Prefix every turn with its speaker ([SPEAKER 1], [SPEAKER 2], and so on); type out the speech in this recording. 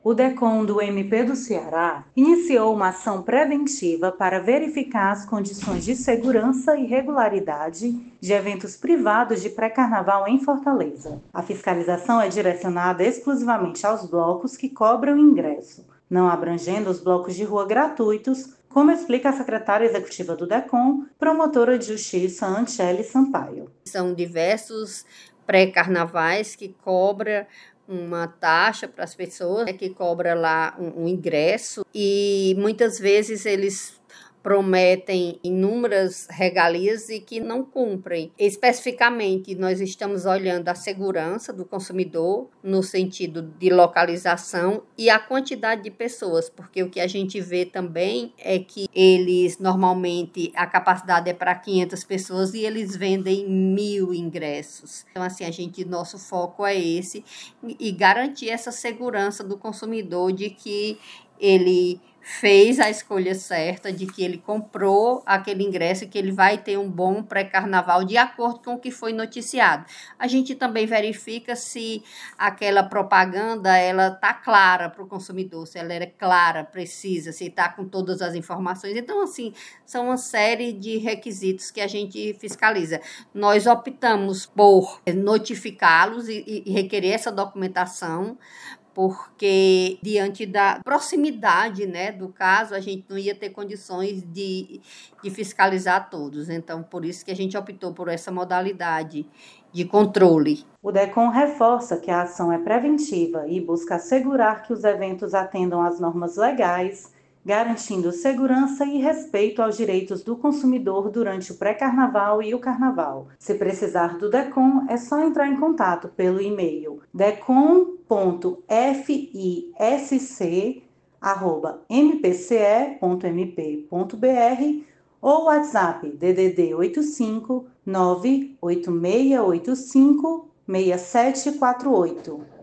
[SPEAKER 1] O DECOM do MP do Ceará iniciou uma ação preventiva para verificar as condições de segurança e regularidade de eventos privados de pré-carnaval em Fortaleza. A fiscalização é direcionada exclusivamente aos blocos que cobram ingresso, não abrangendo os blocos de rua gratuitos, como explica a secretária executiva do DECOM, promotora de justiça Anchele Sampaio.
[SPEAKER 2] São diversos pré-carnavais que cobra uma taxa para as pessoas, que cobra lá um ingresso, e muitas vezes eles prometem inúmeras regalias e que não cumprem. Especificamente, nós estamos olhando a segurança do consumidor no sentido de localização e a quantidade de pessoas, porque o que a gente vê também é que eles, normalmente, a capacidade é para 500 pessoas e eles vendem 1.000 ingressos. Então, assim, nosso foco é esse e garantir essa segurança do consumidor de que ele fez a escolha certa, de que ele comprou aquele ingresso e que ele vai ter um bom pré-carnaval de acordo com o que foi noticiado. A gente também verifica se aquela propaganda ela está clara para o consumidor, se ela é clara, precisa, se está com todas as informações. Então, assim, são uma série de requisitos que a gente fiscaliza. Nós optamos por notificá-los e requerer essa documentação, porque diante da proximidade, né, do caso, a gente não ia ter condições de fiscalizar todos. Então, por isso que a gente optou por essa modalidade de controle.
[SPEAKER 1] O DECOM reforça que a ação é preventiva e busca assegurar que os eventos atendam às normas legais, garantindo segurança e respeito aos direitos do consumidor durante o pré-carnaval e o carnaval. Se precisar do DECOM, é só entrar em contato pelo e-mail decom.fisc@mpce.mp.br ou WhatsApp DDD 85 98685 6748.